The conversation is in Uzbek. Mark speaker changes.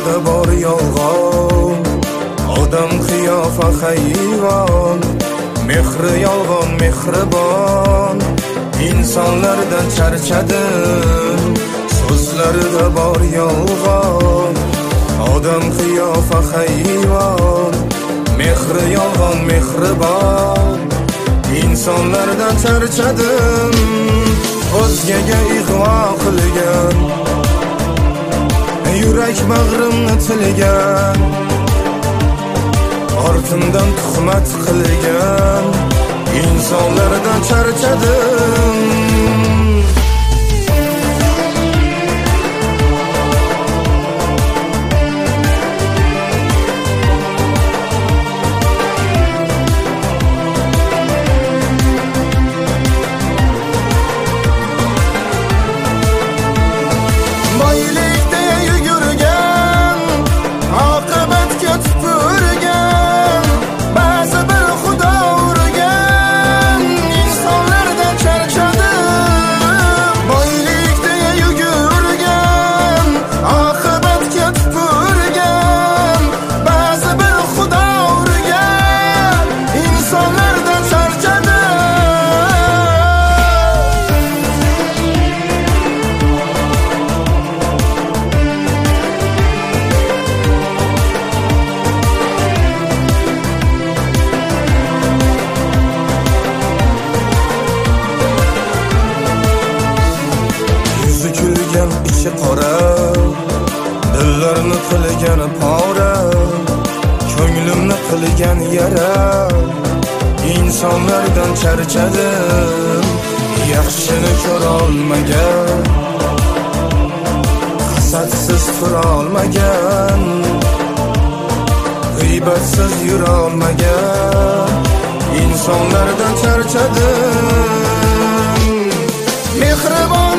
Speaker 1: so'zlarida bor yolg'on, odam qiyofa hayvon, mehri yolg'on mehribon, insonlardan charchadim. So'zlarida bor yolg'on, odam qiyofa hayvon, mehri yolg'on mehribon, insonlardan charchadim. O'zgaga ig'vo qilgan, yurak bag'rimni tilgan, ortimdan tuhmat qilgan, insonlardan charchadim. İçi qora, dillarni qilgan pora, ko'nglimni qilgan yara, insonlardan charchadim. Yaxshini ko'ra olmagan, hasadsiz tura olmagan, g'iybatsiz yura olmagan, insonlardan charchadim. Mehribon